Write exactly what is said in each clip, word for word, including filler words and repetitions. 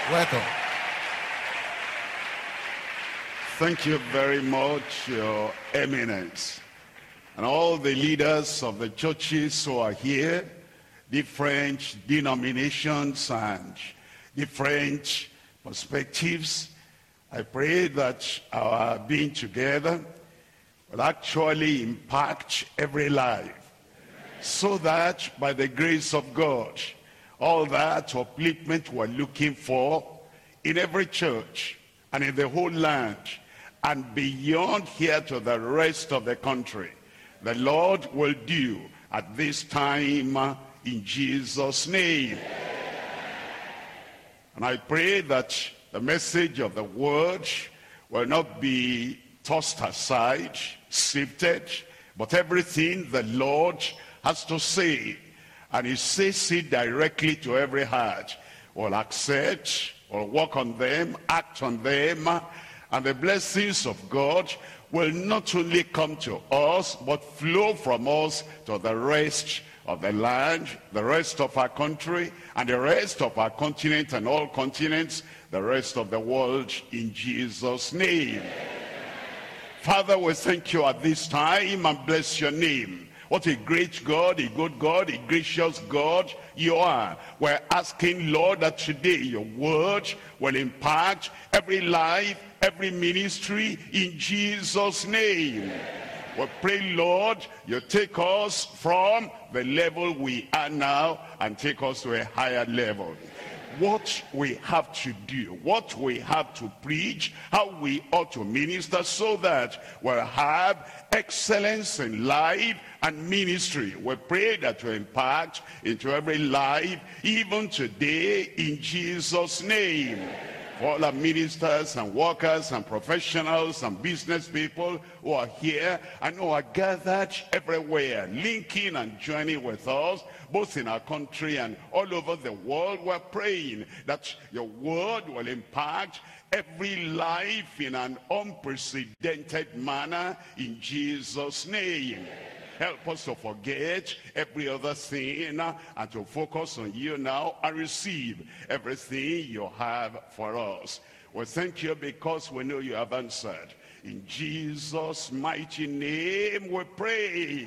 Welcome. Thank you very much, Your Eminence, and all the leaders of the churches who are here, different denominations and different perspectives. I pray that our being together will actually impact every life, so that by the grace of God, all that upliftment we're looking for in every church and in the whole land and beyond here to the rest of the country, the Lord will do at this time in Jesus' name. And I pray that the message of the word will not be tossed aside, sifted, but everything the Lord has to say, and he says it directly to every heart, will accept, will walk on them, act on them, and the blessings of God will not only come to us, but flow from us to the rest of the land, the rest of our country, and the rest of our continent and all continents, the rest of the world, in Jesus' name. Father, we thank you at this time and bless your name. What a great God, a good God, a gracious God you are. We're asking, Lord, that today your word will impact every life, every ministry in Jesus' name. We pray, Lord, you take us from the level we are now and take us to a higher level. What we have to do, what we have to preach, how we ought to minister, so that we'll have excellence in life and ministry. We pray that you impact into every life, even today, in Jesus' name. For all our ministers and workers and professionals and business people who are here and who are gathered everywhere, linking and joining with us, both in our country and all over the world, we're praying that your word will impact every life in an unprecedented manner in Jesus' name. Help us to forget every other thing and to focus on you now and receive everything you have for us. We thank you because we know you have answered. In Jesus' mighty name we pray.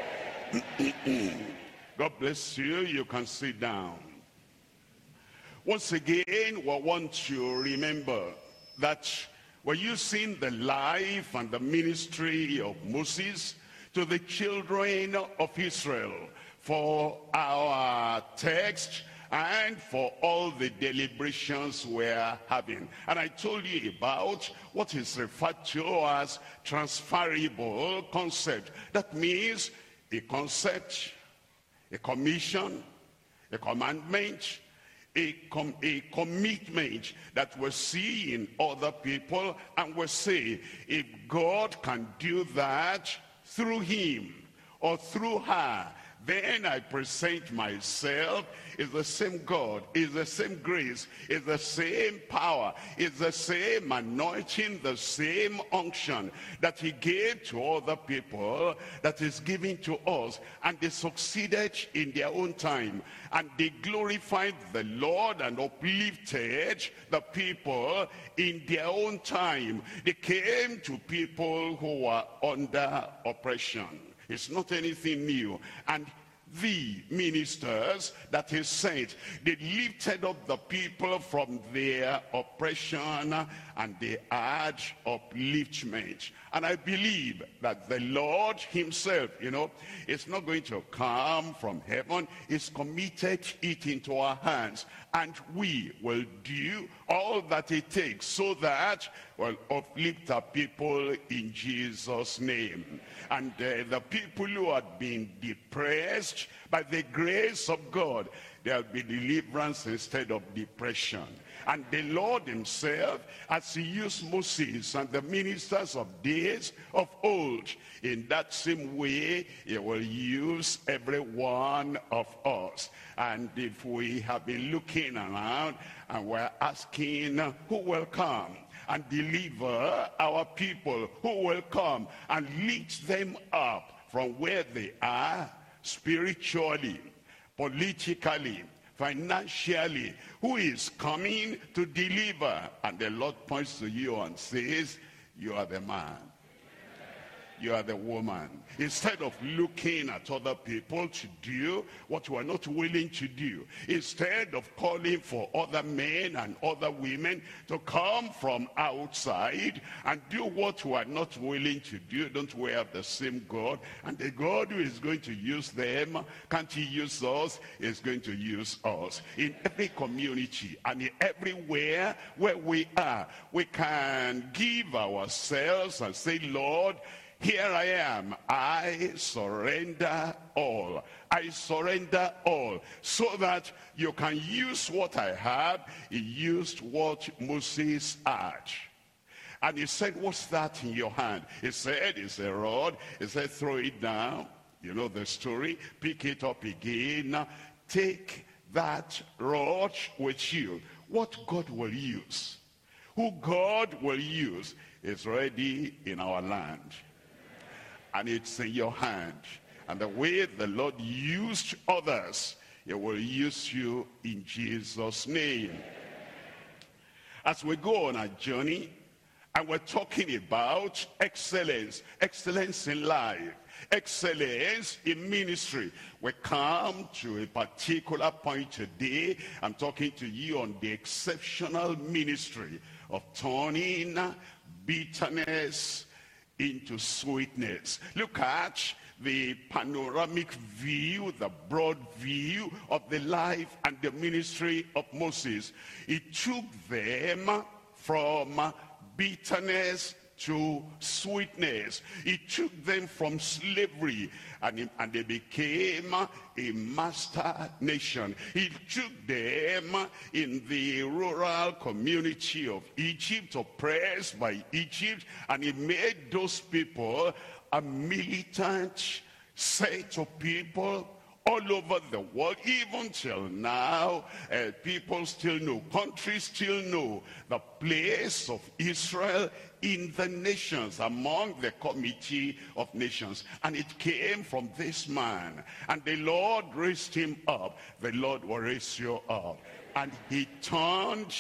God bless you. You can sit down. Once again, we want to remember that we're using the life and the ministry of Moses to the children of Israel for our text and for all the deliberations we're having. And I told you about what is referred to as transferable concept. That means a concept, a commission, a commandment, a, com a commitment that we see in other people, and we say, if God can do that through him or through her, then I present myself. It's the same God, it's the same grace, it's the same power, it's the same anointing, the same unction that he gave to other people that is given to us. And they succeeded in their own time, and they glorified the Lord and uplifted the people in their own time. They came to people who were under oppression. It's not anything new. And the ministers that he sent, they lifted up the people from their oppression, and they had upliftment. And I believe that the Lord himself, you know, is not going to come from heaven. He's committed it into our hands, and we will do all that it takes so that we'll uplift our people in Jesus' name. And uh, the people who had been depressed, by the grace of God, there'll be deliverance instead of depression. And the Lord himself, as he used Moses and the ministers of days of old, in that same way, he will use every one of us. And if we have been looking around and we're asking who will come and deliver our people, who will come and lift them up from where they are, spiritually, politically, financially, who is coming to deliver. And the Lord points to you and says, you are the man. You are the woman. Instead of looking at other people to do what you are not willing to do, instead of calling for other men and other women to come from outside and do what you are not willing to do, don't we have the same God? And the God who is going to use them, can't he use us? Is going to use us. In every community and in everywhere where we are, we can give ourselves and say, Lord, here I am, I surrender all. I surrender all. So that you can use what I have. He used what Moses had. And he said, what's that in your hand? He said, it's a rod. He said, throw it down. You know the story. Pick it up again. Take that rod with you. What God will use, who God will use, is ready in our land. And it's in your hand. And the way the Lord used others, he will use you in Jesus' name. As we go on our journey, and we're talking about excellence, excellence in life, excellence in ministry. We come to a particular point today. I'm talking to you on the exceptional ministry of turning bitterness into sweetness. Look at the panoramic view, the broad view of the life and the ministry of Moses. He took them from bitterness to sweetness. He took them from slavery, and, he, and they became a master nation. He took them in the rural community of Egypt, oppressed by Egypt, and he made those people a militant set of people all over the world. Even till now, uh, people still know, countries still know the place of Israel in the nations, among the committee of nations. And it came from this man. And the Lord raised him up. The Lord will raise you up. And he turned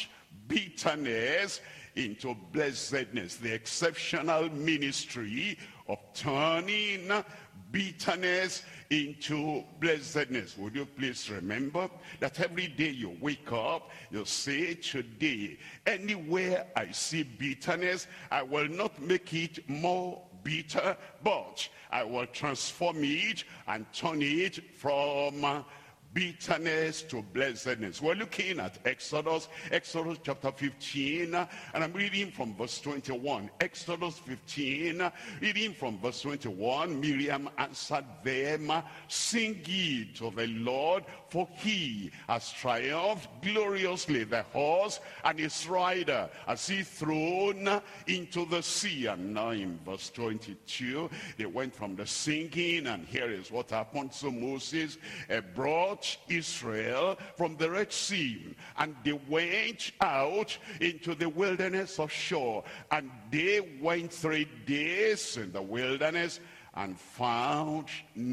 bitterness into blessedness. The exceptional ministry of turning bitterness into blessedness. Would you please remember that every day you wake up, you say, today, anywhere I see bitterness, I will not make it more bitter, but I will transform it and turn it from bitterness to blessedness. We're looking at Exodus, Exodus chapter fifteen, and I'm reading from verse twenty-one. Exodus fifteen, reading from verse twenty-one. Miriam answered them, sing ye to the Lord, for he has triumphed gloriously. The horse and his rider as he thrown into the sea. And now in verse twenty-two, they went from the singing, and here is what happened. So Moses uh, brought Israel from the Red Sea, and they went out into the wilderness of Shur, and they went three days in the wilderness and found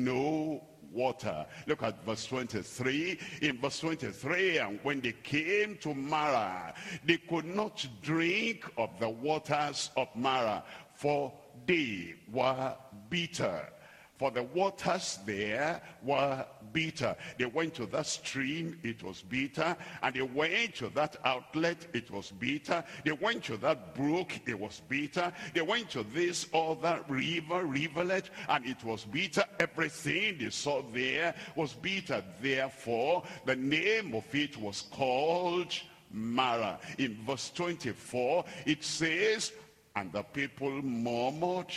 no water. Look at verse twenty-three. In verse twenty-three, and when they came to Marah, they could not drink of the waters of Marah, for they were bitter. For the waters there were bitter. They went to that stream, it was bitter. And they went to that outlet, it was bitter. They went to that brook, it was bitter. They went to this other river, rivulet, and it was bitter. Everything they saw there was bitter. Therefore, the name of it was called Marah. In verse twenty-four, it says, and the people murmured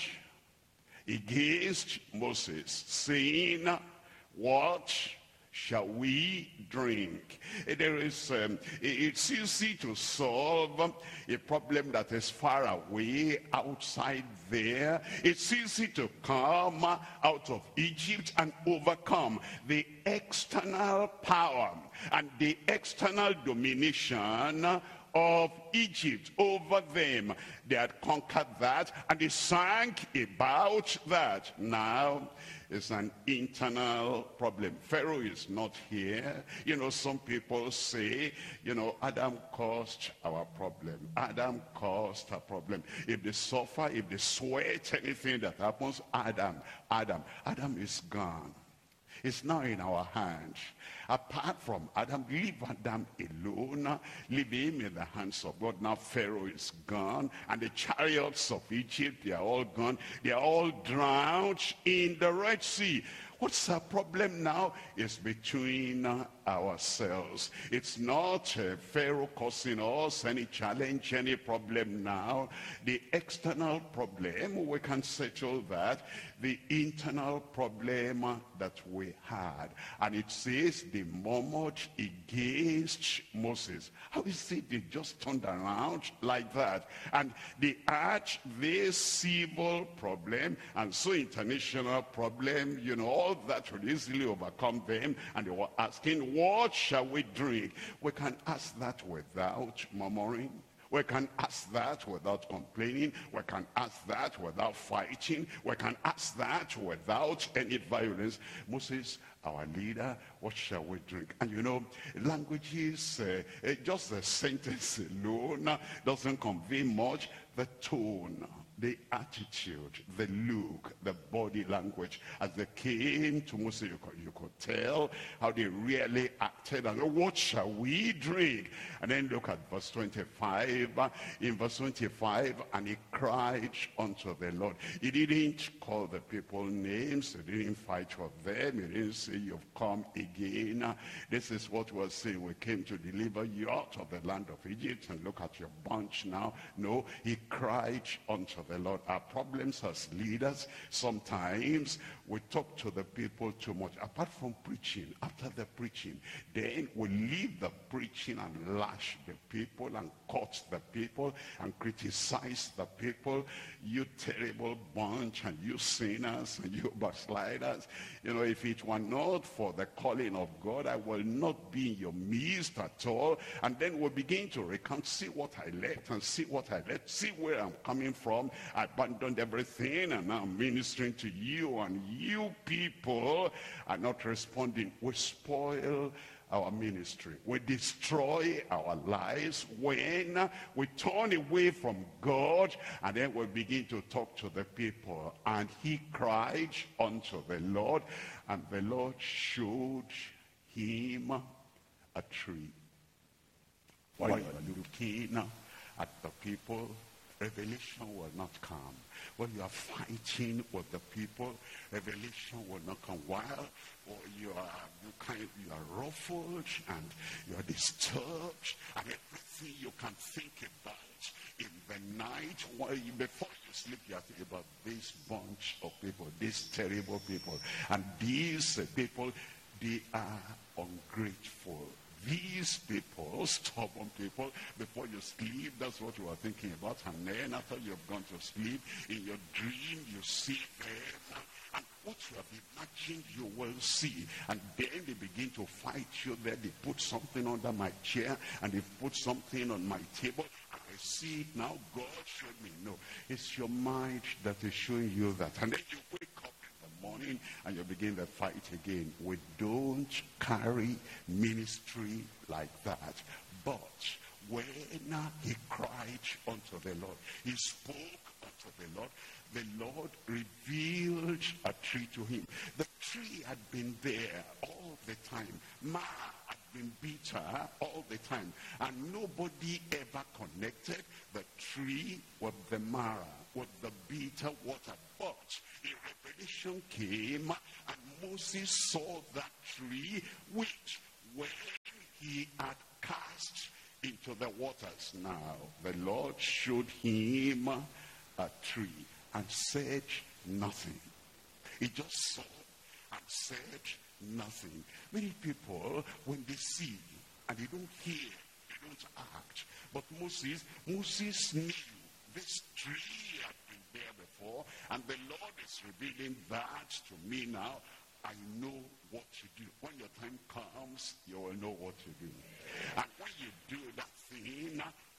against Moses, saying, what shall we drink? There is, um, it's easy to solve a problem that is far away outside there. It's easy to come out of Egypt and overcome the external power and the external domination of Egypt over them. They had conquered that, and they sang about that. Now it's an internal problem. Pharaoh is not here. You know, some people say, you know, Adam caused our problem. Adam caused our problem. If they suffer, if they sweat, anything that happens, Adam, Adam, Adam is gone. It's now in our hands. Apart from Adam, leave Adam alone. Leave him in the hands of God. Now Pharaoh is gone. And the chariots of Egypt, they are all gone. They are all drowned in the Red Sea. What's our problem now? It's between uh, ourselves. It's not uh, Pharaoh causing us any challenge, any problem now. The external problem, we can settle that. The internal problem uh, that we had. And it says they murmured against Moses. How is it they just turned around like that? And they had this civil problem and so international problem, you know, all that would easily overcome them. And they were asking, what shall we drink? We can ask that without murmuring. We can ask that without complaining. We can ask that without fighting. We can ask that without any violence. Moses, our leader, what shall we drink? And you know, languages, uh, just the sentence alone doesn't convey much. The tone, the attitude, the look, the body language. As they came to Moses, you could, you could tell how they really acted. And what shall we drink? And then look at verse twenty-five. In verse twenty-five, and he cried unto the Lord. He didn't call the people names. He didn't fight with them. He didn't say, you've come again. This is what we're saying. We came to deliver you out of the land of Egypt. And look at your bunch now. No, he cried unto the Lord. Our problems as leaders, sometimes we talk to the people too much. Apart from preaching, after the preaching, then we leave the preaching and lash the people and cut the people and criticize the people. You terrible bunch, and you sinners, and you backsliders. You know, if it were not for the calling of God, I will not be in your midst at all. And then we'll begin to recount, see what I left and see what I left, see where I'm coming from. I abandoned everything and now I'm ministering to you, and you people are not responding. We spoil our ministry. We destroy our lives when we turn away from God, and then we begin to talk to the people. And he cried unto the Lord, and the Lord showed him a tree. While you are looking at the people, revelation will not come. When you are fighting with the people, revelation will not come. While or you are you kind you are ruffled and you are disturbed, and everything you can think about in the night, while you, before you sleep, you are thinking about this bunch of people, these terrible people, and these uh, people, they are ungrateful. These people, stubborn people, before you sleep, that's what you are thinking about. And then after you've gone to sleep, in your dream, you see them. And what you have imagined, you will see. And then they begin to fight you there. They put something under my chair, and they put something on my table. And I see it now. God showed me. No, it's your mind that is showing you that. And then you wake up morning and you begin the fight again. We don't carry ministry like that. But when he cried unto the Lord, he spoke unto the Lord, the Lord revealed a tree to him. The tree had been there all the time. Mara had been bitter all the time, and nobody ever connected the tree with the Mara, with the bitter water. But a revelation came, and Moses saw that tree which, when he had cast into the waters, now the Lord showed him a tree and said nothing. He just saw and said nothing. Many people, when they see and they don't hear, they don't act. But Moses, Moses knew this tree had been there before, and the Lord is revealing that to me now. I know what to do. When your time comes, you will know what to do. And when you do that thing,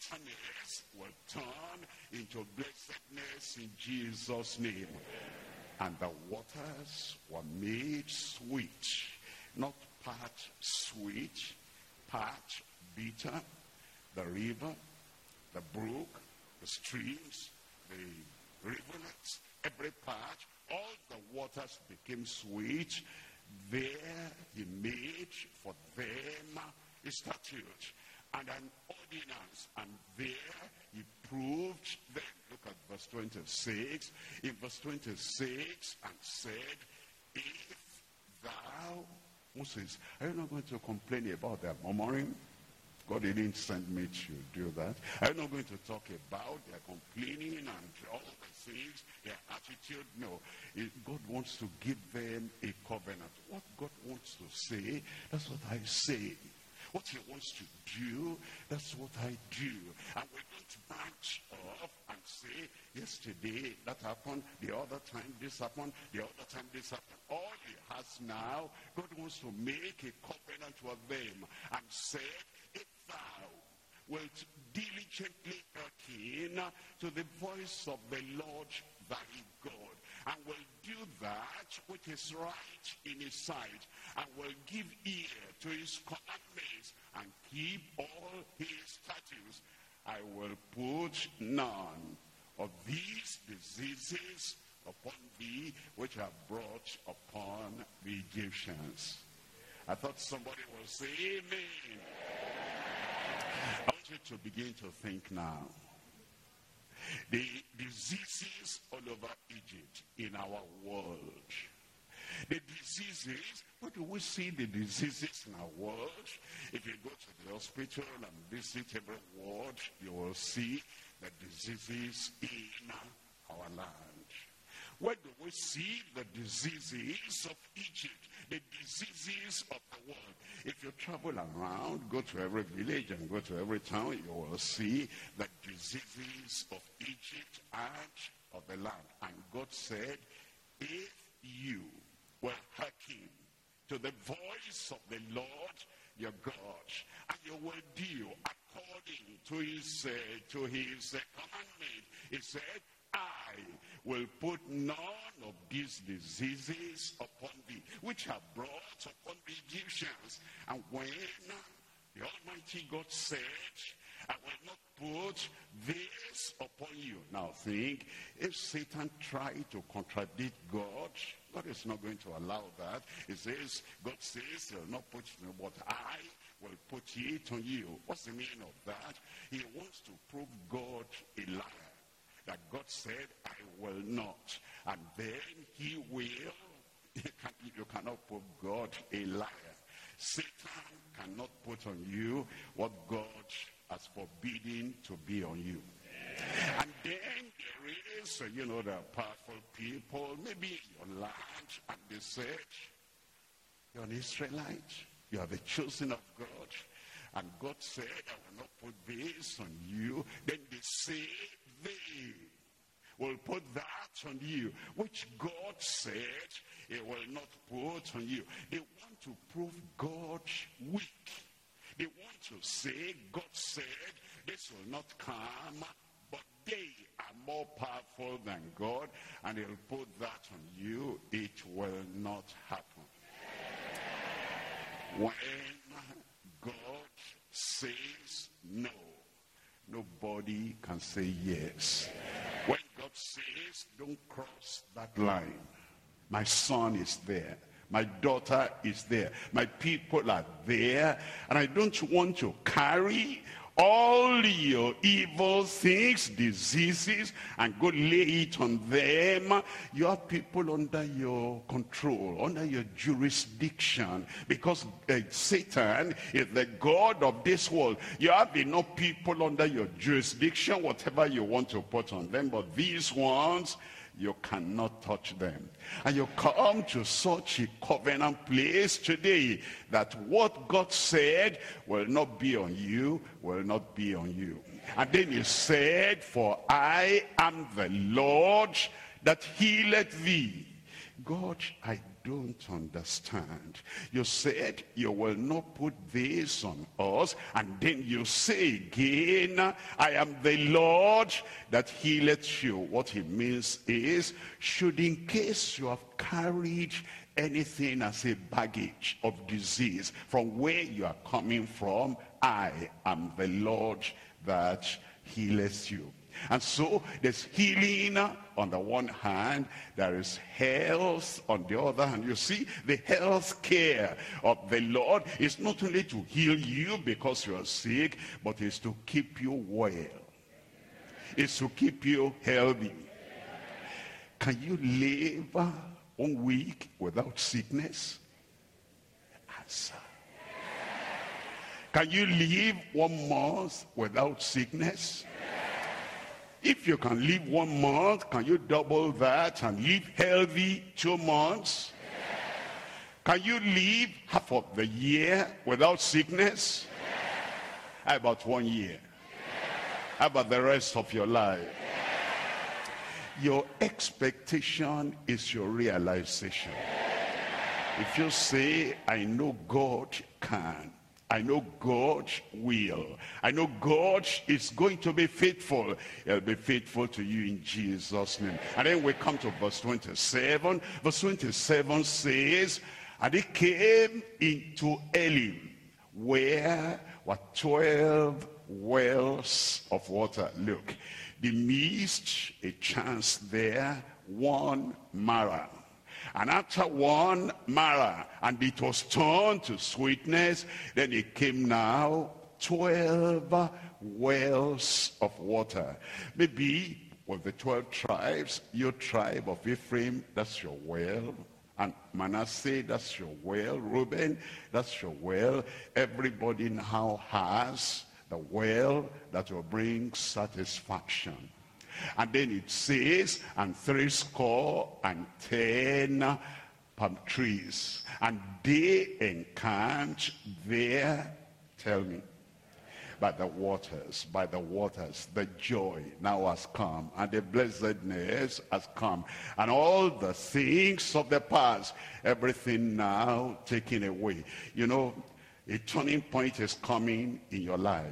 bitterness will turn into blessedness in Jesus' name. And the waters were made sweet, not part sweet, part bitter. The river, the brook, the streams, the rivulets, every part, all the waters became sweet. There he made for them a statute and an ordinance, and there he proved them. Look at verse twenty-six. In verse twenty-six, and said, if thou, Moses, are you not going to complain about their murmuring? God didn't send me to do that. I'm not going to talk about their complaining and all the things, their attitude. No. It, God wants to give them a covenant. What God wants to say, that's what I say. What he wants to do, that's what I do. And we don't branch off and say, yesterday that happened, the other time this happened, the other time this happened. All he has now, God wants to make a covenant with them and said, if thou wilt diligently hearken to the voice of the Lord thy God, and will do that which is right in his sight, and will give ear to his commandments, and keep all his statutes, I will put none of these diseases upon thee which are brought upon the Egyptians. I thought somebody will say amen. I want you to begin to think now. The diseases all over Egypt, in our world. The diseases, where do we see the diseases in our world? If you go to the hospital and visit every ward, you will see the diseases in our land. Where do we see the diseases of Egypt? The diseases of the world. If you travel around, go to every village and go to every town, you will see the diseases of Egypt and of the land. And God said, if you will hearken to the voice of the Lord your God, and you will do according to his, uh, to his uh, commandment, he said, I will put none of these diseases upon thee, which are brought upon the Egyptians. And when the Almighty God said, I will not put this upon you. Now think, if Satan tried to contradict God, God is not going to allow that. He says, God says, he will not put it, but I will put it on you. What's the meaning of that? He wants to prove God a liar. That God said, I will not. And then he will. You, can, you cannot put God a liar. Satan cannot put on you what God has forbidden to be on you. And then there is, you know, the powerful people, maybe in your land, and they said, you're an Israelite. You are the chosen of God. And God said, I will not put this on you. Then they say, they will put that on you, which God said he will not put on you. They want to prove God weak. They want to say, God said this will not come, but they are more powerful than God, and he'll put that on you. It will not happen. When God says no, nobody can say yes. When God says, don't cross that line. My son is there. My daughter is there. My people are there. And I don't want to carry all your evil things, diseases, and go lay it on them. You have people under your control, under your jurisdiction, because uh, Satan is the god of this world. You have enough people under your jurisdiction, whatever you want to put on them, but these ones, you cannot touch them. And you come to such a covenant place today that what God said will not be on you, will not be on you. And then he said, for I am the Lord that healeth thee. God, I don't understand. You said you will not put this on us, and then you say again, I am the Lord that healeth you. What it means is, should in case you have carried anything as a baggage of disease from where you are coming from, I am the Lord that healeth you. And so there's healing on the one hand, there is health on the other hand. You see, the health care of the Lord is not only to heal you because you are sick, but is to keep you well. It's to keep you healthy. Can you live one week without sickness? Answer. Can you live one month without sickness? If you can live one month, can you double that and live healthy two months? Can you live half of the year without sickness? How about one year? How about the rest of your life? Your expectation is your realization. If you say, I know God can, I know God will, I know God is going to be faithful, he'll be faithful to you in Jesus' name. And then we come to verse twenty-seven. Verse twenty-seven says, and they came into Elim, where were twelve wells of water. Look, they missed a chance there, one Marah. And after one Marah, and it was turned to sweetness, then it came now twelve wells of water. Maybe with the twelve tribes, your tribe of Ephraim, that's your well. And Manasseh, that's your well. Reuben, that's your well. Everybody now has the well that will bring satisfaction. And then it says, and three score and ten palm trees. And they encamped there, tell me, by the waters, by the waters. The joy now has come, and the blessedness has come. And all the things of the past, everything now taken away. You know, a turning point is coming in your life.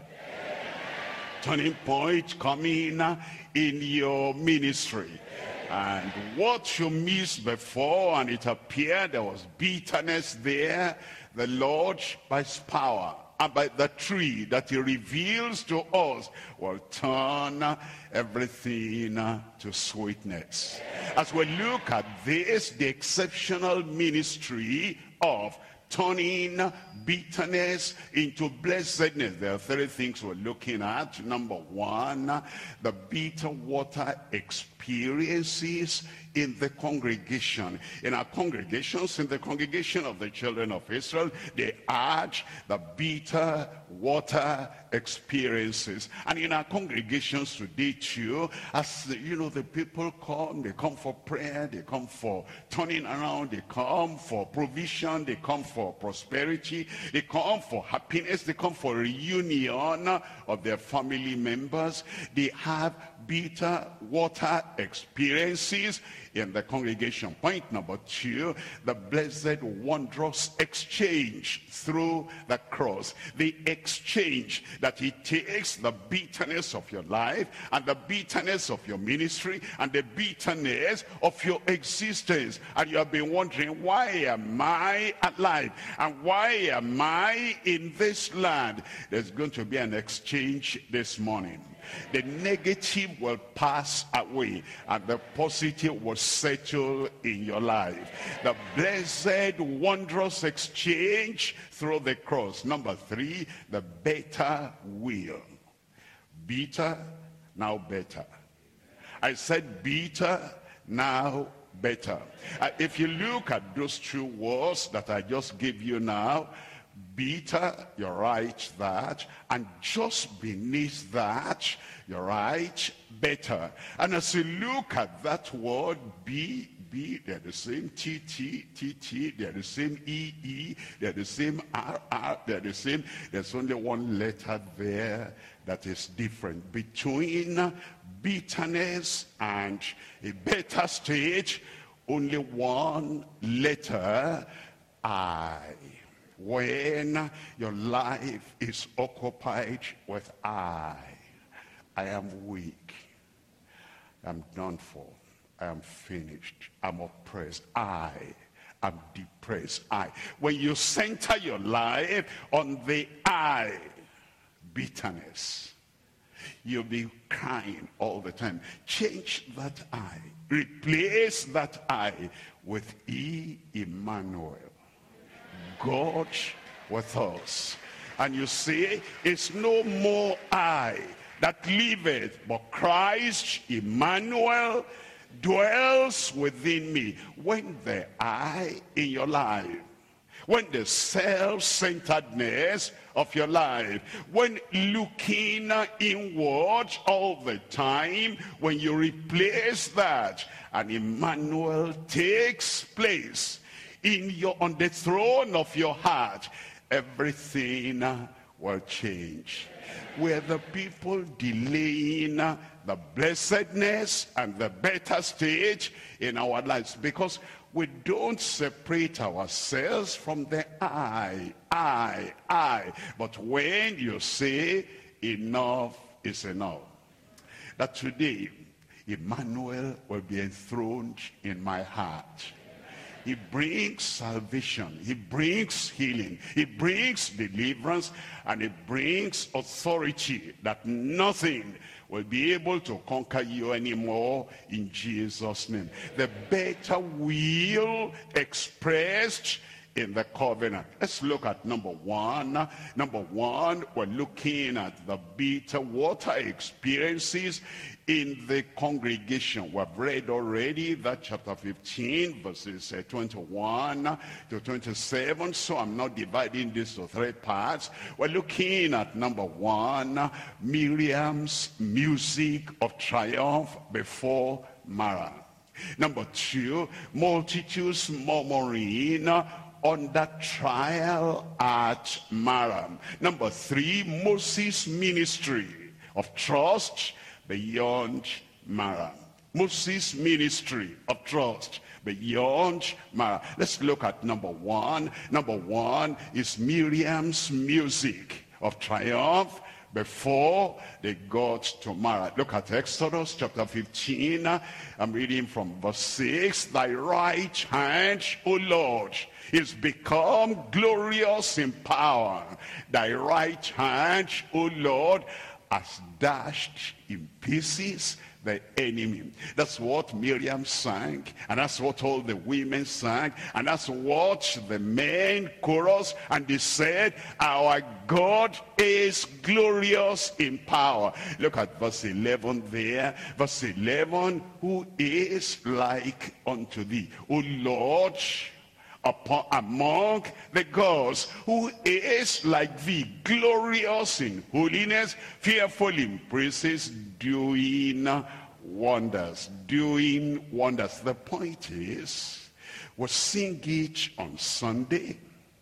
Turning point coming in your ministry. And what you missed before, and it appeared there was bitterness there, the Lord by his power and by the tree that he reveals to us will turn everything to sweetness. As we look at this, the exceptional ministry of turning bitterness into blessedness. There are three things we're looking at. Number one, the bitter water experiences in the congregation. In our congregations, in the congregation of the children of Israel, they had the bitter water experiences. And in our congregations today too, as you know, the people come, they come for prayer, they come for turning around, they come for provision, they come for prosperity, they come for happiness, they come for reunion of their family members. They have bitter water experiences in the congregation. Point number two, the blessed wondrous exchange through the cross. The exchange that it takes the bitterness of your life and the bitterness of your ministry and the bitterness of your existence. And you have been wondering, why am I alive? And why am I in this land? There's going to be an exchange this morning. The negative will pass away and the positive will settle in your life. The blessed, wondrous exchange through the cross. Number three, the better will. Bitter, now better. I said bitter, now better. Uh, if you look at those two words that I just gave you now, bitter, you write that, and just beneath that, you write better. And as you look at that word, B, B, they're the same, T, T, T, T, they're the same, E, E, they're the same, R, R, they're the same. There's only one letter there that is different. Between bitterness and a better stage, only one letter, I. When your life is occupied with I, I am weak, I'm done for, I am finished, I'm oppressed, I am depressed, I. When you center your life on the I, bitterness, you'll be crying all the time. Change that I, replace that I with E, Emmanuel, God with us. And you see, it's no more I that liveth, but Christ, Emmanuel, dwells within me. When the I in your life, when the self-centeredness of your life, when looking inward all the time, when you replace that, and Emmanuel takes place in your, on the throne of your heart, everything will change. We're the people delaying the blessedness and the better stage in our lives because we don't separate ourselves from the I, I, I. But when you say enough is enough, that today Emmanuel will be enthroned in my heart. He brings salvation, he brings healing, he brings deliverance, and he brings authority that nothing will be able to conquer you anymore in Jesus' name. The better will expressed in the covenant. Let's look at number one. Number one, we're looking at the bitter water experiences in the congregation. We've read already that chapter fifteen, verses twenty-one to twenty-seven, so I'm not dividing this to three parts. We're looking at number one, Miriam's music of triumph before Mara. Number two, multitudes murmuring under trial at Mara. Number three, Moses' ministry of trust beyond Mara. Moses' ministry of trust beyond Mara. Let's look at number one. Number one is Miriam's music of triumph before they got to Mara. Look at Exodus chapter fifteen. I'm reading from verse six. Thy right hand, O Lord, is become glorious in power. Thy right hand, O Lord, has dashed in pieces the enemy. That's what Miriam sang, and that's what all the women sang, and that's what the men chorus, and they said, our God is glorious in power. Look at verse eleven there. Verse eleven, who is like unto thee, O Lord, upon, among the gods, who is like thee, glorious in holiness, fearful in praises, doing wonders, doing wonders. The point is, we sing it on Sunday.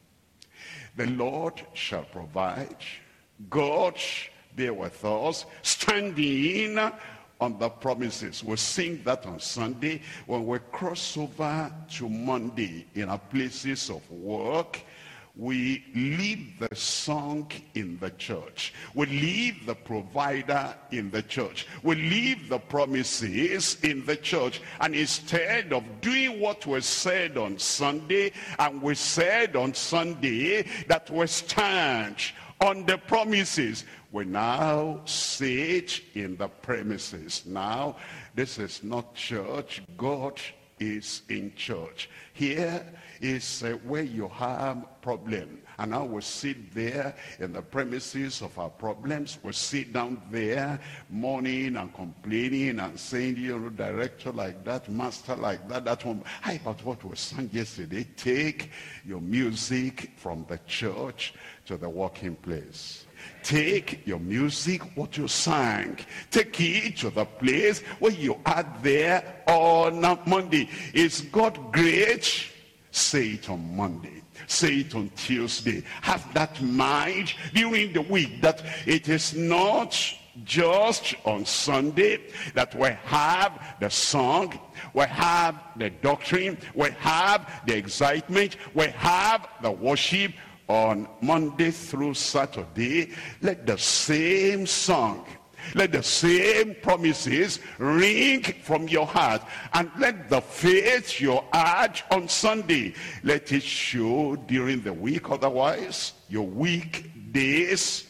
The Lord shall provide. God be with us, standing on the promises. We sing that on Sunday. When we cross over to Monday in our places of work, we leave the song in the church. We leave the provider in the church. We leave the promises in the church. And instead of doing what was said on Sunday, and we said on Sunday that we stand on the promises, we now sit in the premises. Now, this is not church. God is in church. Here is uh, where you have problem, and I will sit there in the premises of our problems. We'll sit down there mourning and complaining and saying, you know, director like that, master like that, that one. How about what we sang yesterday? Take your music from the church to the working place. Take your music, what you sang, take it to the place where you are there on Monday. Is God great? Say it on Monday. Say it on Tuesday. Have that mind during the week that it is not just on Sunday that we have the song, we have the doctrine, we have the excitement, we have the worship. On Monday through Saturday, let the same song, let the same promises ring from your heart, and let the faith you add on Sunday, let it show during the week. Otherwise, your weekdays,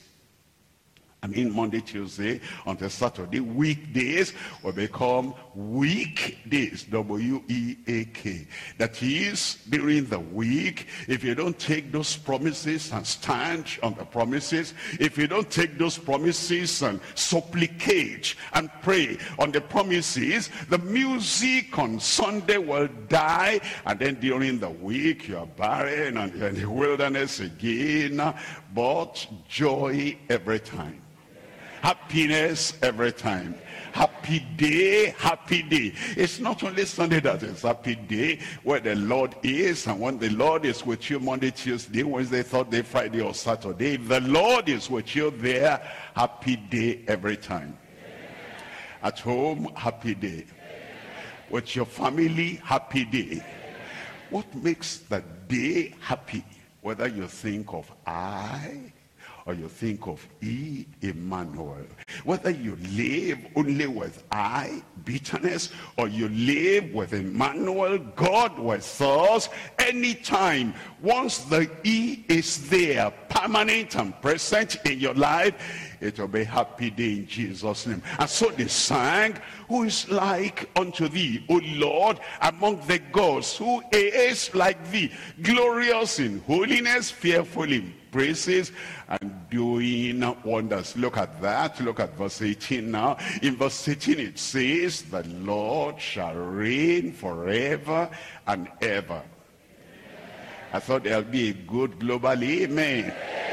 I mean Monday, Tuesday, until Saturday, weekdays will become weekdays, W E A K. That is, during the week, if you don't take those promises and stand on the promises, if you don't take those promises and supplicate and pray on the promises, the music on Sunday will die, and then during the week you are barren and you're in the wilderness again. But joy every time. Happiness every time. Happy day, happy day. It's not only Sunday that is happy day, where the Lord is, and when the Lord is with you Monday, Tuesday, Wednesday, Thursday, Friday, or Saturday, the Lord is with you there. Happy day every time. At home, happy day. With your family, happy day. What makes the day happy? Whether you think of I, or you think of E, Emmanuel. Whether you live only with I, bitterness, or you live with Emmanuel, God with us, anytime. Once the E is there, permanent and present in your life, it will be happy day in Jesus' name. And so they sang, who is like unto thee, O Lord, among the gods, who is like thee, glorious in holiness, fearful in praises, and doing wonders. Look at that. Look at verse eighteen now. In verse eighteen it says, the Lord shall reign forever and ever. I thought there'll be a good global amen.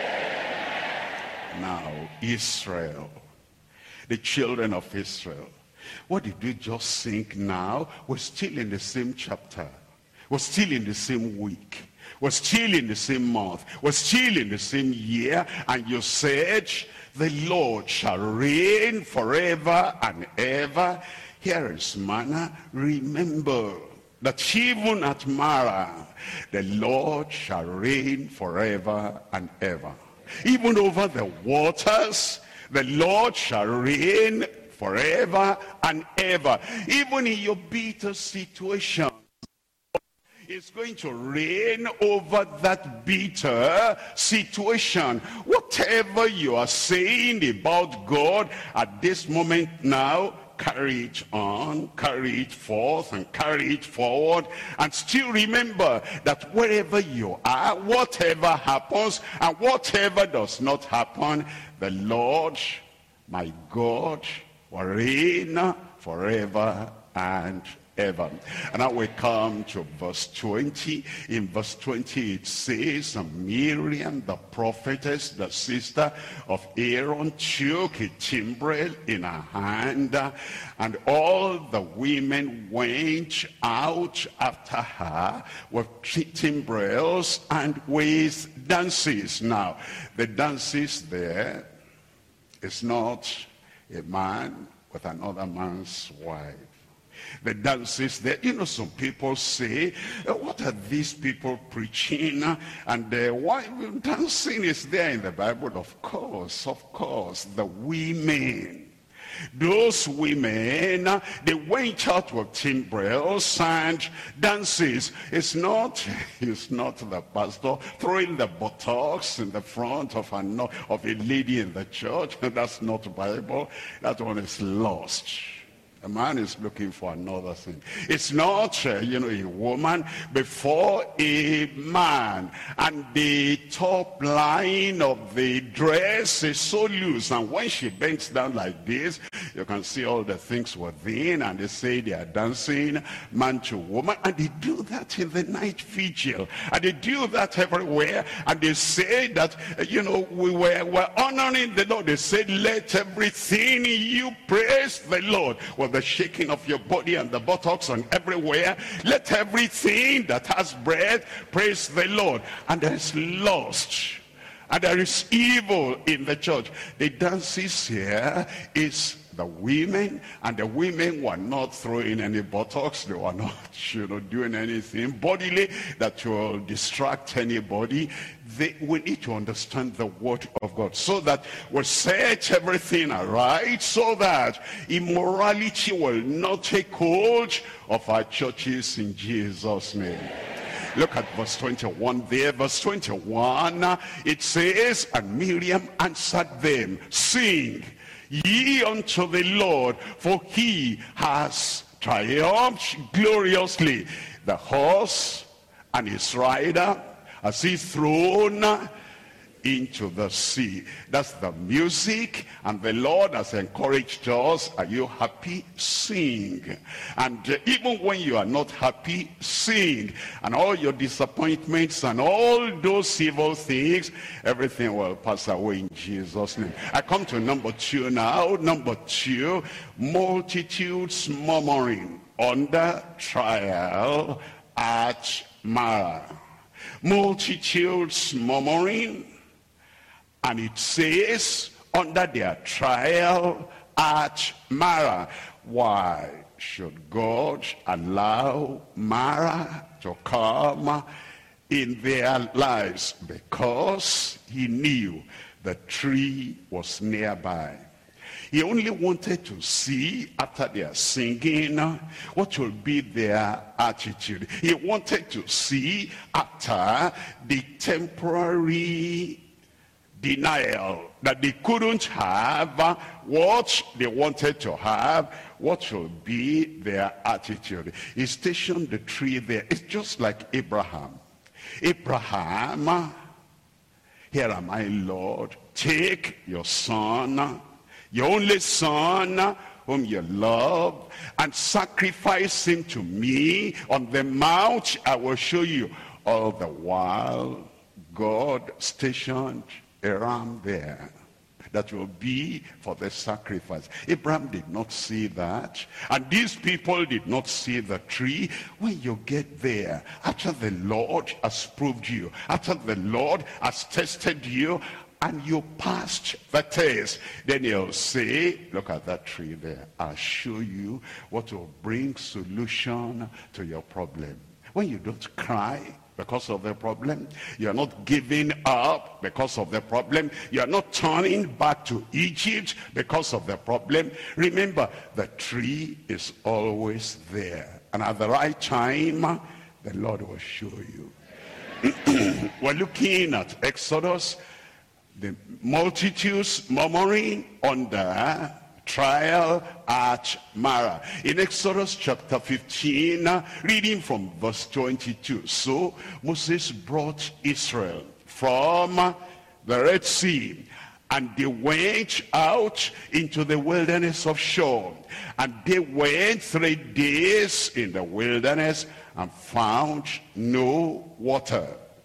Now, Israel, the children of Israel, what did we just sing now? We're still in the same chapter. We're still in the same week. We're still in the same month. We're still in the same year. And you said, the Lord shall reign forever and ever. Here is manna. Remember that even at Mara, the Lord shall reign forever and ever. Even over the waters, the Lord shall reign forever and ever. Even in your bitter situation, is going to reign over that bitter situation. Whatever you are saying about God at this moment now, carry it on, carry it forth, and carry it forward. And still remember that wherever you are, whatever happens, and whatever does not happen, the Lord, my God, will reign forever and ever. And now we come to verse twenty. In verse twenty it says, Miriam the prophetess, the sister of Aaron, took a timbrel in her hand, and all the women went out after her with timbrels and with dances. Now the dances there is not a man with another man's wife. The dances there, you know, some people say, what are these people preaching? And uh, why dancing is there in the Bible? Of course, of course, the women. Those women, they went out with timbrels and dances. It's not, it's not the pastor throwing the buttocks in the front of a, of a lady in the church. That's not Bible. That one is lost. A man is looking for another thing. It's not, uh, you know, a woman before a man. And the top line of the dress is so loose. And when she bends down like this, you can see all the things within. And they say they are dancing man to woman. And they do that in the night vigil. And they do that everywhere. And they say that, uh, you know, we were, were honoring the Lord. They said, let everything in you praise the Lord. Well, the shaking of your body and the buttocks and everywhere, let everything that has breath praise the Lord. And there's lust And there is evil in the church. The dances here is the women, and the women were not throwing any buttocks. They were not, you know, doing anything bodily that will distract anybody. They, we need to understand the word of God so that we set everything aright, so that immorality will not take hold of our churches in Jesus' name. Look at verse twenty-one there. Verse twenty-one, it says, and Miriam answered them, sing ye unto the Lord, for he has triumphed gloriously. The horse and his rider has he thrown into the sea. That's the music, and the Lord has encouraged us. Are you happy? Sing. And uh, even when you are not happy, sing. And all your disappointments and all those evil things, everything will pass away in Jesus' name. I come to number two now. Number two, multitudes murmuring under trial at Marah. Multitudes murmuring. And it says, under their trial at Marah. Why should God allow Marah to come in their lives? Because he knew the tree was nearby. He only wanted to see, after their singing, what will be their attitude. He wanted to see, after the temporary denial that they couldn't have what they wanted to have, what will be their attitude. He stationed the tree there. It's just like Abraham. Abraham, here am I, Lord. Take your son, your only son, whom you love, and sacrifice him to me on the mount I will show you. All the while, God stationed a ram there that will be for the sacrifice. Abraham did not see that, and these people did not see the tree. When you get there, after the Lord has proved you, after the Lord has tested you, and you passed the test, then he'll say, look at that tree there. I'll show you what will bring solution to your problem. When you don't cry because of the problem, you're not giving up because of the problem, you're not turning back to Egypt because of the problem, remember, the tree is always there, and at the right time the Lord will show you. We're looking at Exodus, the multitudes murmuring under trial at Marah. In Exodus chapter fifteen, reading from verse twenty-two. So Moses brought Israel from the Red Sea, and they went out into the wilderness of Shur. And they went three days in the wilderness and found no water.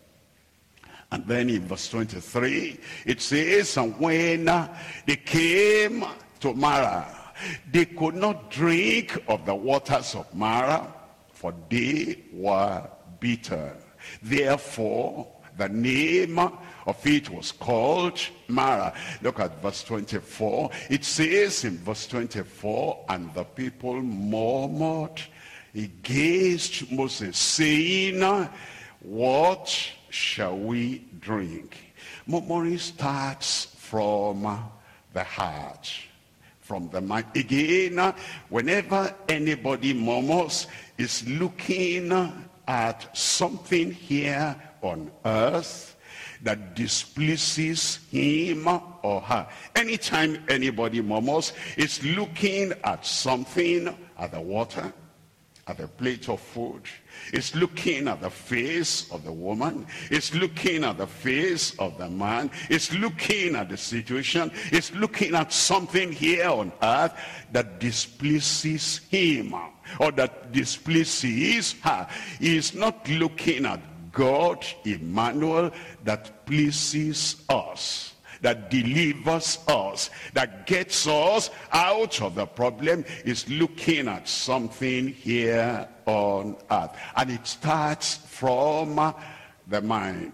And then in verse twenty-three, it says, and when they came to Marah, they could not drink of the waters of Marah, for they were bitter. Therefore, the name of it was called Marah. Look at verse twenty-four. It says in verse twenty-four, and the people murmured against Moses, saying, what shall we drink? Murmuring starts from the heart, from the mind. Again, whenever anybody murmurs, is looking at something here on earth that displeases him or her. Anytime anybody murmurs, is looking at something, at the water, at the plate of food. It's looking at the face of the woman. It's looking at the face of the man. It's looking at the situation. It's looking at something here on earth that displeases him or that displeases her. He is not looking at God, Emmanuel, that pleases us, that delivers us, that gets us out of the problem. Is looking at something here on earth. And it starts from the mind.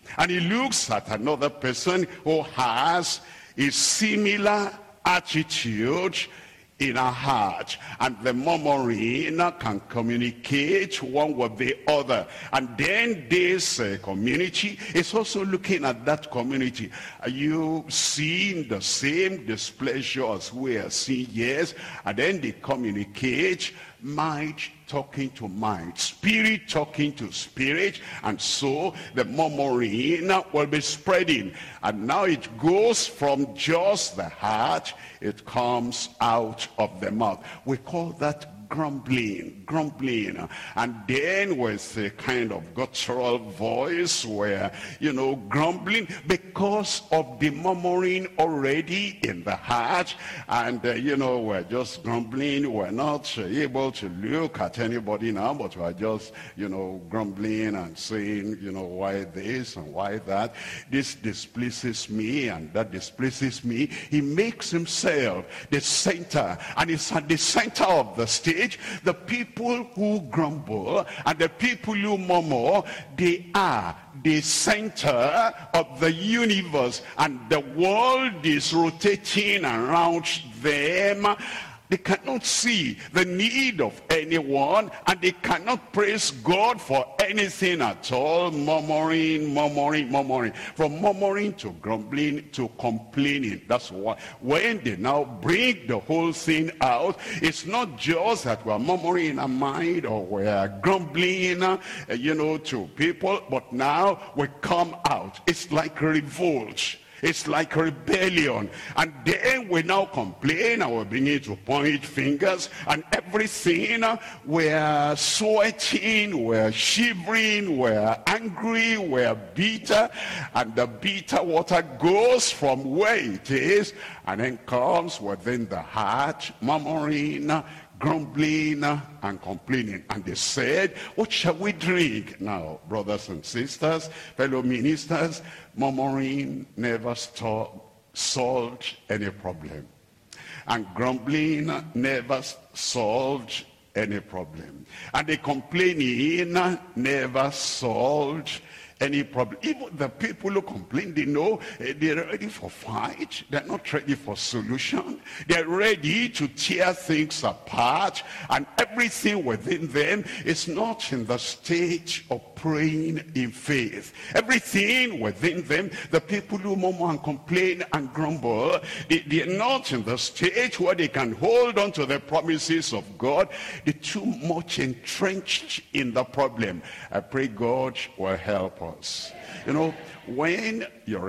And he looks at another person who has a similar attitude in our heart, and the murmuring can communicate one with the other. And then this uh, community is also looking at that community. Are you seeing the same displeasure as we are seeing? Yes. And then they communicate, mind talking to mind, spirit talking to spirit, and so the murmuring will be spreading. And now it goes from just the heart, it comes out of the mouth. We call that grumbling, grumbling, and then with a kind of guttural voice where, you know, grumbling because of the murmuring already in the heart. And, uh, you know, we're just grumbling. We're not able to look at anybody now, but we're just, you know, grumbling and saying, you know, why this and why that. This displeases me and that displeases me. He makes himself the center, and it's at the center of the stage. The people who grumble and the people who murmur, they are the center of the universe, and the world is rotating around them. They cannot see the need of anyone, and they cannot praise God for anything at all. Murmuring, murmuring, murmuring. From murmuring to grumbling to complaining. That's why when they now bring the whole thing out, it's not just that we're murmuring in our mind or we're grumbling, uh, you know, to people, but now we come out. It's like a revolt. It's like a rebellion. And then we now complain and we begin to point fingers and everything. We're sweating, we're shivering, we're angry, we're bitter. And the bitter water goes from where it is and then comes within the heart, murmuring, grumbling and complaining. And they said, what shall we drink? Now, brothers and sisters, fellow ministers, murmuring never stop, solved any problem. And grumbling never solved any problem. And the complaining never solved any problem. Even the people who complain, they know they're ready for fight. They're not ready for solution. They're ready to tear things apart. And everything within them is not in the state of praying in faith. Everything within them, the people who murmur and complain and grumble, they, they're not in the stage where they can hold on to the promises of God. They're too much entrenched in the problem. I pray God will help us. You know, when you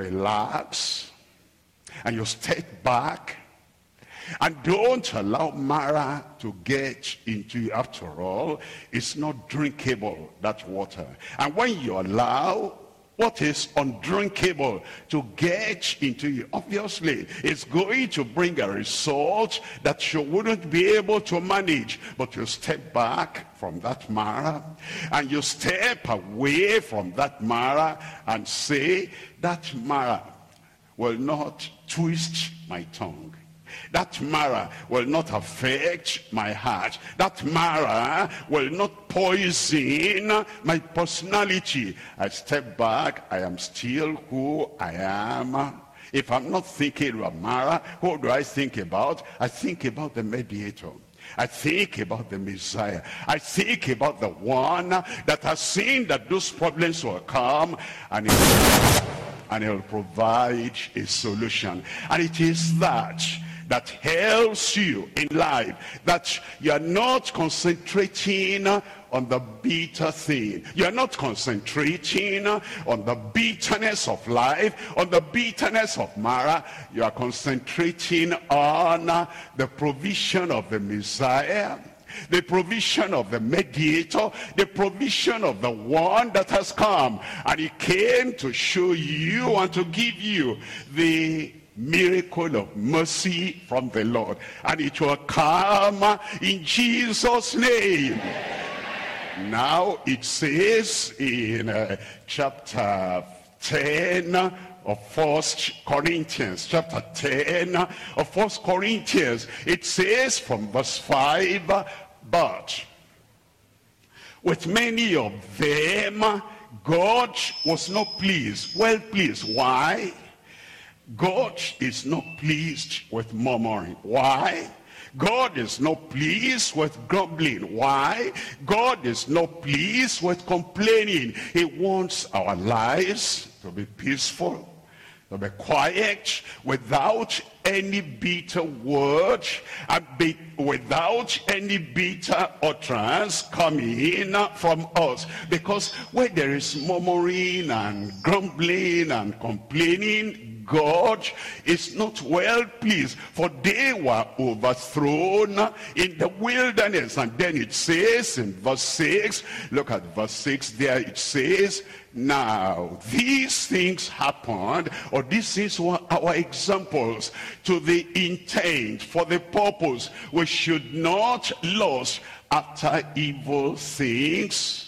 relax and you step back and don't allow Mara to get into you. After all, it's not drinkable, that water. And when you allow what is undrinkable to get into you, obviously it's going to bring a result that you wouldn't be able to manage. But you step back from that Mara and you step away from that Mara and say, that Mara will not twist my tongue. That Mara will not affect my heart. That Mara will not poison my personality. I step back, I am still who I am. If I'm not thinking about Mara, who do I think about? I think about the mediator. I think about the Messiah. I think about the one that has seen that those problems will come, and he'll, and he'll provide a solution. And it is that that helps you in life, that you are not concentrating on the bitter thing. You are not concentrating on the bitterness of life, on the bitterness of Mara. You are concentrating on the provision of the Messiah, the provision of the mediator, the provision of the one that has come. And he came to show you and to give you the miracle of mercy from the Lord, and it will come in Jesus' name. Now it says in uh, chapter ten of First Corinthians, chapter ten of First Corinthians, it says from verse five, but with many of them God was not pleased, well pleased. Why? God is not pleased with murmuring. Why? God is not pleased with grumbling. Why? God is not pleased with complaining. He wants our lives to be peaceful, to be quiet, without any bitter word, and be, without any bitter utterance coming from us. Because when there is murmuring and grumbling and complaining, God is not well pleased, for they were overthrown in the wilderness. And then it says in verse six, look at verse six there, it says, now these things happened, or these things were our examples, to the intent, for the purpose, we should not lust after evil things,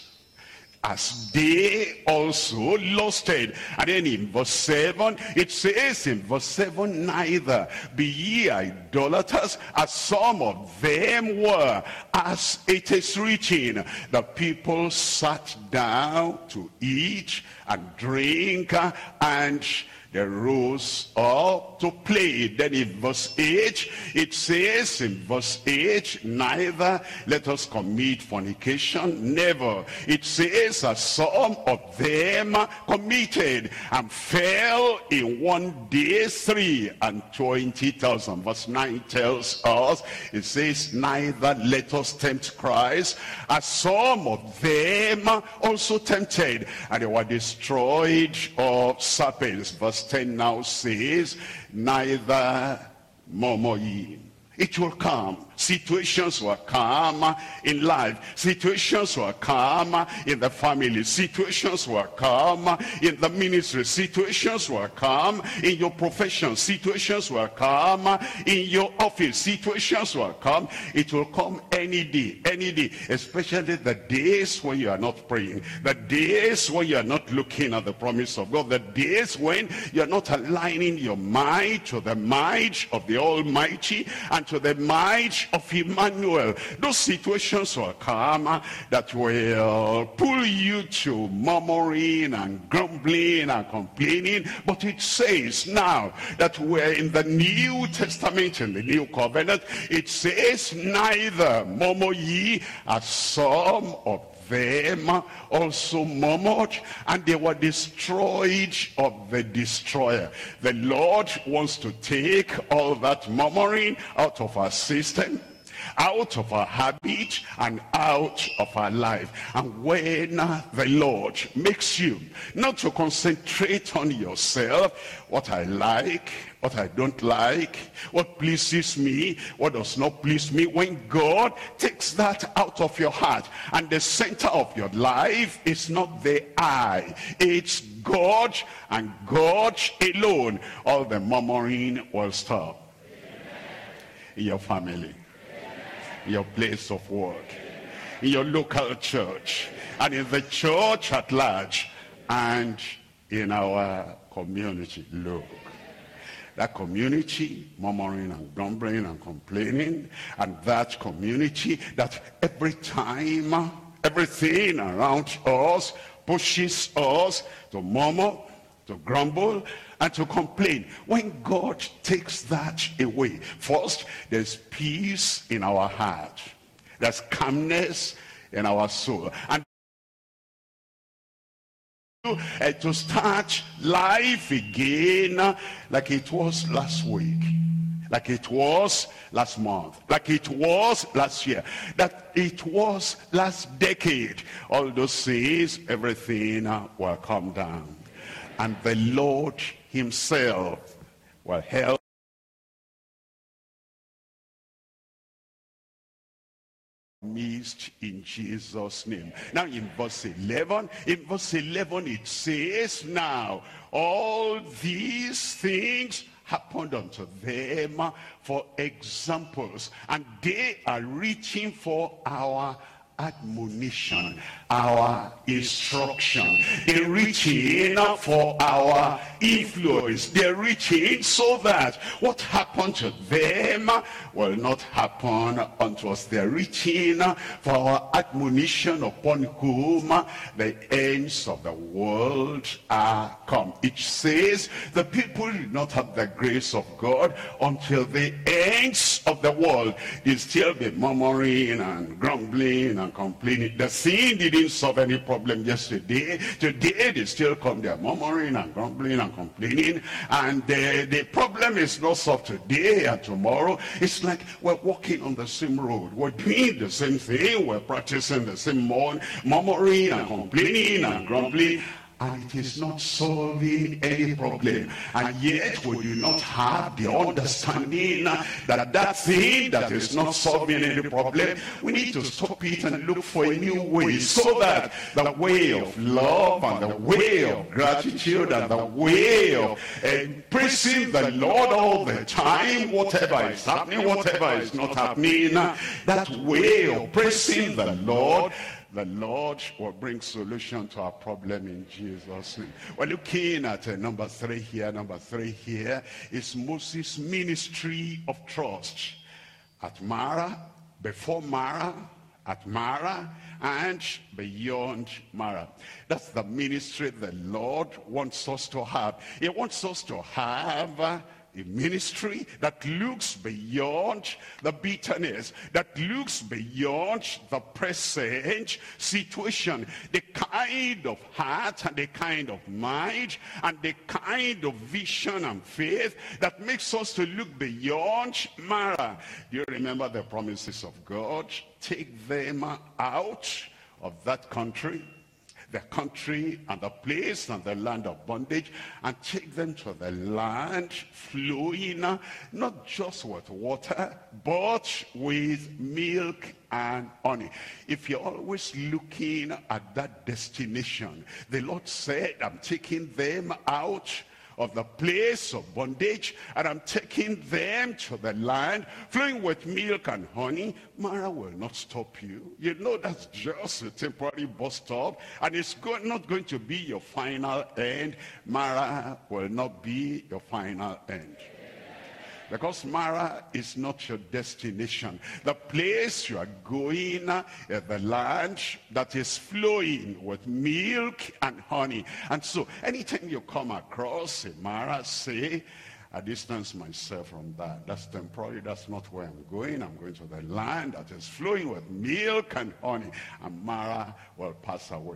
as they also lusted. And then in verse seven, it says in verse seven, neither be ye idolaters, as some of them were, as it is written, the people sat down to eat and drink, and they rose up to play. Then in verse eight, it says in verse eight, neither let us commit fornication, never. It says, as some of them committed and fell in one day three and twenty thousand. Verse nine tells us, it says, neither let us tempt Christ, as some of them also tempted, and they were destroyed of serpents. Verse ten now says, neither murmur ye. It will come. Situations will come in life. Situations will come in the family. Situations will come in the ministry. Situations will come in your profession. Situations will come in your office. Situations will come. It will come any day, any day. Especially the days when you are not praying. The days when you are not looking at the promise of God. The days when you are not aligning your mind to the might of the Almighty and to the might of Emmanuel. Those situations will come that will pull you to murmuring and grumbling and complaining. But it says now that we're in the New Testament, in the New Covenant, it says, neither murmur ye, as some of them also murmured, and they were destroyed of the destroyer. The Lord wants to take all that murmuring out of our system, out of our habit, and out of our life. And when the Lord makes you not to concentrate on yourself, what I like, what I don't like, what pleases me, what does not please me, when God takes that out of your heart, and the center of your life is not the I, it's God and God alone, all the murmuring will stop. In your family, in your place of work, in your local church, and in the church at large, and in our community. Look, that community murmuring and grumbling and complaining, and that community that every time everything around us pushes us to murmur, to grumble, and to complain. When God takes that away, first, there's peace in our heart. There's calmness in our soul. And uh, to start life again uh, like it was last week, like it was last month, like it was last year, that it was last decade. All those things, everything uh, will come down. And the Lord himself will help midst in Jesus' name. Now in verse eleven, in verse eleven it says, now all these things happened unto them for examples, and they are reaching for our admonition, our instruction. They're reaching for our influence. They're reaching so that what happened to them will not happen unto us. They're reaching for our admonition, upon whom the ends of the world are come. It says the people did not have the grace of God until the ends of the world. They still be murmuring and grumbling and complaining. The sin didn't solve any problem yesterday. Today they still come there murmuring and grumbling and complaining, and the, the problem is not solved today and tomorrow. It's like we're walking on the same road. We're doing the same thing. We're practicing the same mur- murmuring and complaining and grumbling, and it is not solving any problem. And yet we do not have the understanding that that thing that is not solving any problem, we need to stop it and look for a new way, so that the way of love and the way of gratitude and the way of uh, praising the Lord all the time, whatever is happening, whatever is not happening, that way of praising the Lord, the Lord will bring solution to our problem in Jesus' name. We're looking at uh, number three here. Number three here is Moses' ministry of trust. At Marah, before Marah, at Marah, and beyond Marah. That's the ministry the Lord wants us to have. He wants us to have uh, a ministry that looks beyond the bitterness, that looks beyond the present situation, the kind of heart and the kind of mind and the kind of vision and faith that makes us to look beyond Marah. Do you remember the promises of God? Take them out of that country, the country and the place and the land of bondage, and take them to the land flowing not just with water but with milk and honey. If you're always looking at that destination, the Lord said, I'm taking them out of the place of bondage, and I'm taking them to the land flowing with milk and honey. Marah will not stop you. You know that's just a temporary bus stop, and it's go- not going to be your final end. Marah will not be your final end. Because Marah is not your destination. The place you are going is the land that is flowing with milk and honey. And so anytime you come across a Marah, say, I distance myself from that. That's temporary. That's not where I'm going. I'm going to the land that is flowing with milk and honey. And Marah will pass away.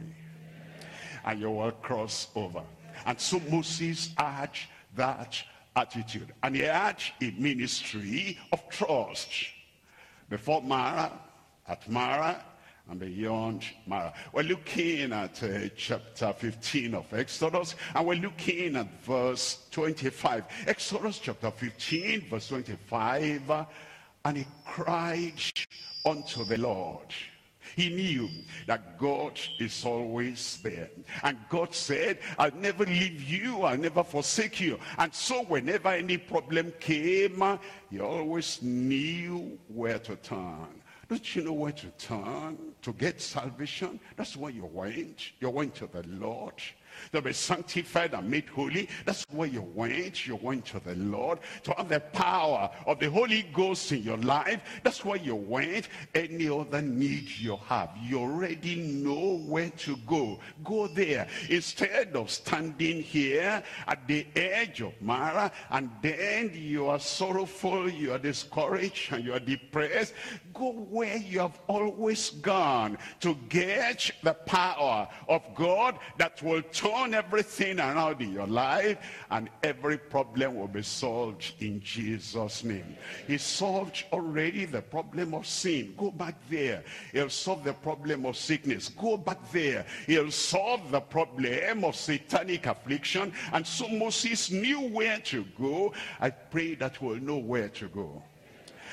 And you will cross over. And so Moses had that attitude, and he had a ministry of trust before Marah, at Marah, and beyond Marah. We're looking at uh, chapter fifteen of Exodus, and we're looking at verse twenty-five. Exodus chapter fifteen, verse twenty-five, uh, and he cried unto the Lord. He knew that God is always there. And God said, I'll never leave you, I'll never forsake you. And so whenever any problem came, he always knew where to turn. Don't you know where to turn to get salvation? That's where you went. You went to the Lord. To be sanctified and made holy. That's where you went. You went to the Lord. To have the power of the Holy Ghost in your life. That's where you went. Any other need you have, you already know where to go. Go there. Instead of standing here at the edge of Marah, and then you are sorrowful, you are discouraged, and you are depressed, go where you have always gone to get the power of God that will turn everything around in your life, and every problem will be solved in Jesus' name. He solved already the problem of sin. Go back there. He'll solve the problem of sickness. Go back there. He'll solve the problem of satanic affliction. And so Moses knew where to go. I pray that we'll know where to go.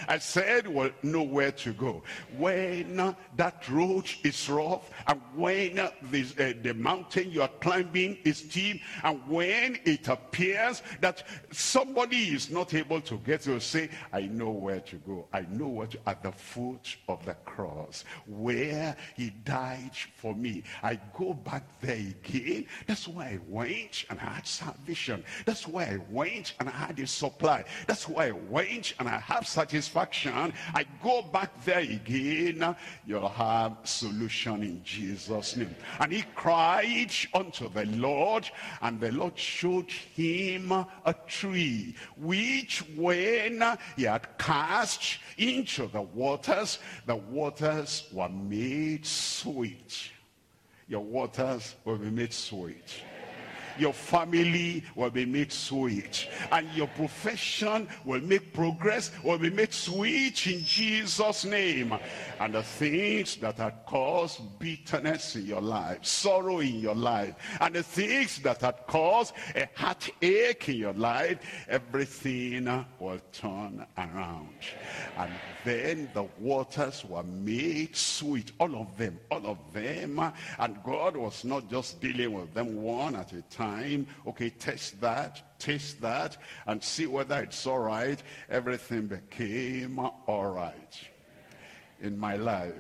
I said, well, nowhere to go. When uh, that road is rough, and when uh, this, uh, the mountain you are climbing is steep, and when it appears that somebody is not able to get to, say, I know where to go. I know what to, at the foot of the cross, where he died for me. I go back there again. That's why I went and I had salvation. That's why I went and I had a supply. That's why I went and I have satisfaction. I go back there again. You'll have solution in Jesus' name. And he cried unto the Lord, and the Lord showed him a tree, which when he had cast into the waters, the waters were made sweet. Your waters will be made sweet. Your family will be made sweet, and your profession will make progress, will be made sweet in Jesus' name. And the things that had caused bitterness in your life, sorrow in your life, and the things that had caused a heartache in your life, everything will turn around. And then the waters were made sweet, all of them, all of them. And God was not just dealing with them one at a time. Okay, test that, taste that, and see whether it's all right. Everything became all right in my life,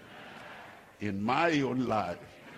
in my own life.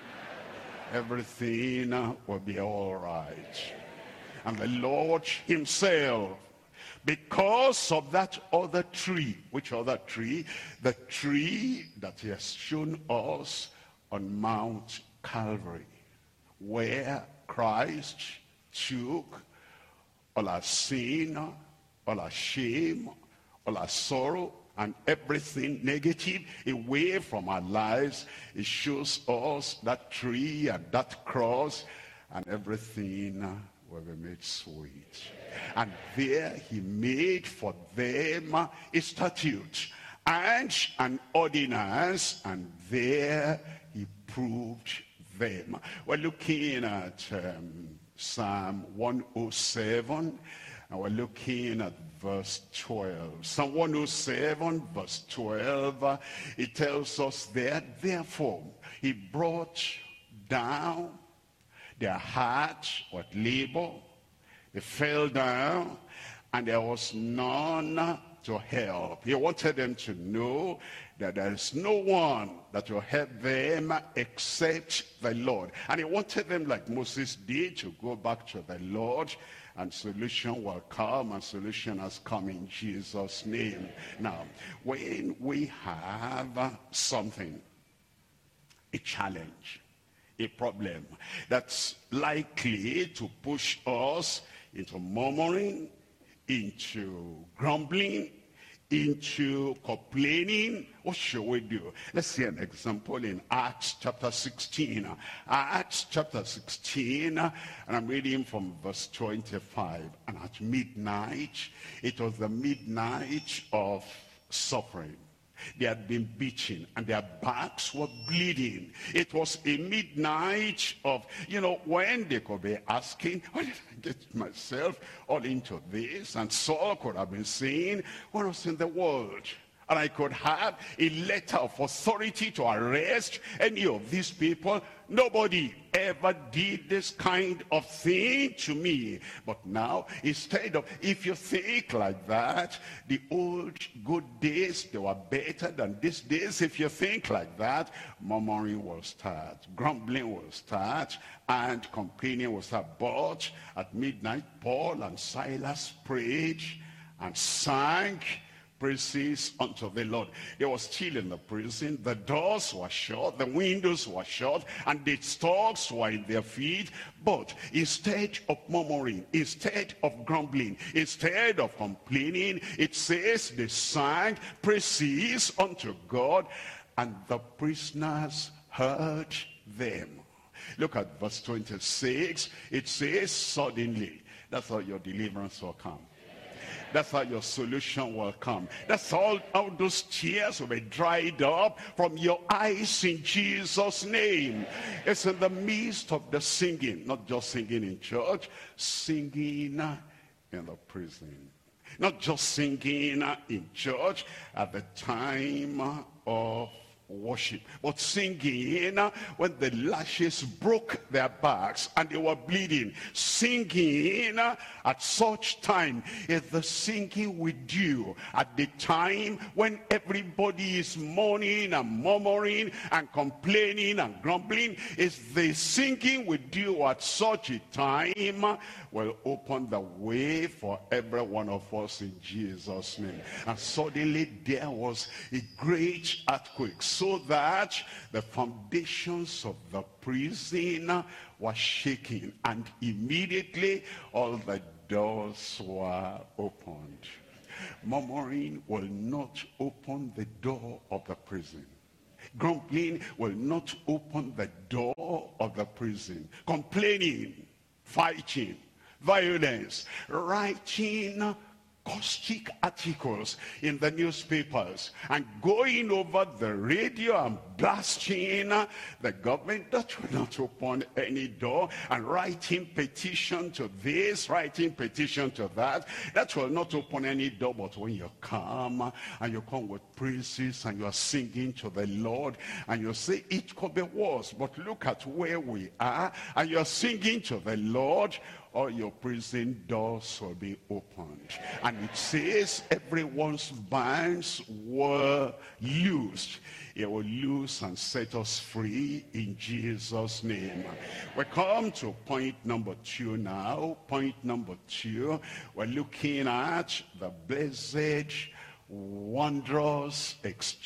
Everything will be all right. And the Lord himself, because of that other tree, which other tree? The tree that he has shown us on Mount Calvary, where Christ took all our sin, all our shame, all our sorrow, and everything negative away from our lives. It shows us that tree and that cross, and everything will be made sweet. And there he made for them a statute and an ordinance, and there he proved them. We're looking at um, Psalm one oh seven, and we're looking at verse twelve. Psalm one oh seven, verse twelve, uh, it tells us there, therefore he brought down their heart with labor. They fell down, and there was none to help. He wanted them to know that there is no one that will help them except the Lord. And he wanted them, like Moses did, to go back to the Lord, and solution will come, and solution has come in Jesus' name. Now, when we have something, a challenge, a problem that's likely to push us into murmuring, into grumbling, into complaining, what should we do? Let's see an example in Acts chapter sixteen. Acts chapter sixteen, and I'm reading from verse twenty-five. And at midnight, it was the midnight of suffering. They had been beaten, and their backs were bleeding. It was a midnight of, you know, when they could be asking, why did I get myself all into this? And Saul could have been saying, what was in the world? And I could have a letter of authority to arrest any of these people. Nobody ever did this kind of thing to me. But now, instead of, if you think like that, the old good days, they were better than these days. If you think like that, murmuring will start, grumbling will start, and complaining will start. But at midnight, Paul and Silas prayed and sang praises unto the Lord. They were still in the prison. The doors were shut, the windows were shut, and the stocks were in their feet. But instead of murmuring, instead of grumbling, instead of complaining, it says they sang praises unto God, and the prisoners heard them. Look at verse twenty-six. It says, suddenly. That's how your deliverance will come. That's how your solution will come. That's all, all those tears will be dried up from your eyes in Jesus' name. It's in the midst of the singing, not just singing in church, singing in the prison. Not just singing in church at the time of worship, but singing when the lashes broke their backs and they were bleeding. Singing at such time is the singing we do at the time when everybody is mourning and murmuring and complaining and grumbling. Is the singing we do at such a time will open the way for every one of us in Jesus' name. And suddenly there was a great earthquake, so that the foundations of the prison were shaking, and immediately all the doors were opened. Murmuring will not open the door of the prison. Grumbling will not open the door of the prison. Complaining, fighting, violence, writing caustic articles in the newspapers and going over the radio and blasting the government, that will not open any door. And writing petition to this, writing petition to that, that will not open any door. But when you come and you come with praises and you are singing to the Lord and you say it could be worse, but look at where we are, and you are singing to the Lord, all your prison doors will be opened. And it says everyone's bands were loosed. It will loose and set us free in Jesus' name. We come to point number two now. Point number two, we're looking at the blessed, wondrous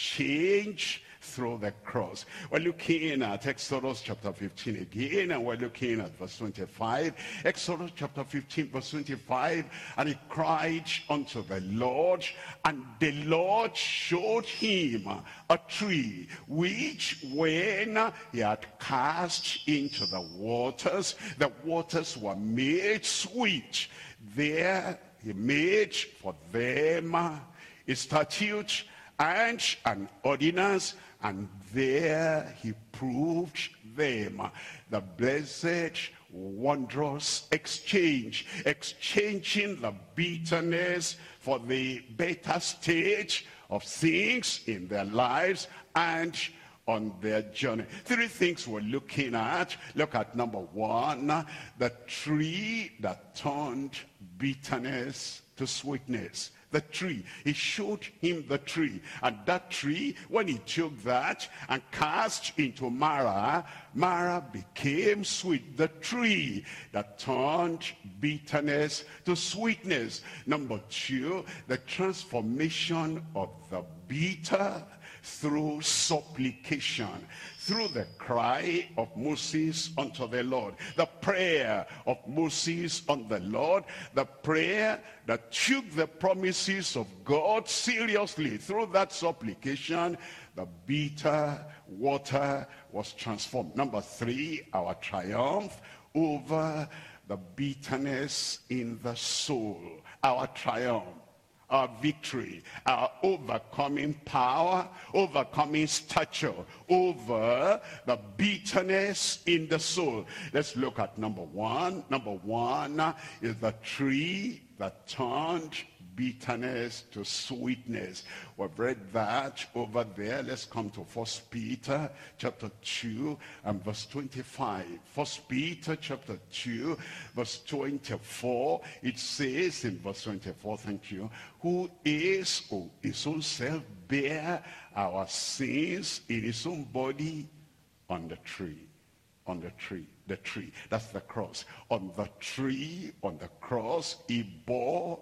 exchange through the cross. We're looking at Exodus chapter fifteen again, and we're looking at verse twenty-five. Exodus chapter fifteen verse twenty-five, and he cried unto the Lord, and the Lord showed him a tree, which when he had cast into the waters, the waters were made sweet. There he made for them a statute and an ordinance, and there he proved them. The blessed, wondrous exchange, exchanging the bitterness for the better state of things in their lives and on their journey. Three things we're looking at. Look at number one, the tree that turned bitterness to sweetness. The tree. He showed him the tree. And that tree, when he took that and cast into Marah, Marah became sweet. The tree that turned bitterness to sweetness. Number two, the transformation of the bitter through supplication, through the cry of Moses unto the Lord, the prayer of Moses unto the Lord, the prayer that took the promises of God seriously. Through that supplication, the bitter water was transformed. Number three, our triumph over the bitterness in the soul. Our triumph, our victory, our overcoming power, overcoming stature over the bitterness in the soul. Let's look at number one. Number one is the tree that turned bitterness to sweetness. We've read that over there. Let's come to First Peter chapter two and verse twenty-five. First Peter chapter two verse twenty-four. It says in verse twenty-four, thank you, who is oh, his own self bear our sins in his own body on the tree. On the tree. The tree. That's the cross. On the tree, on the cross, he bore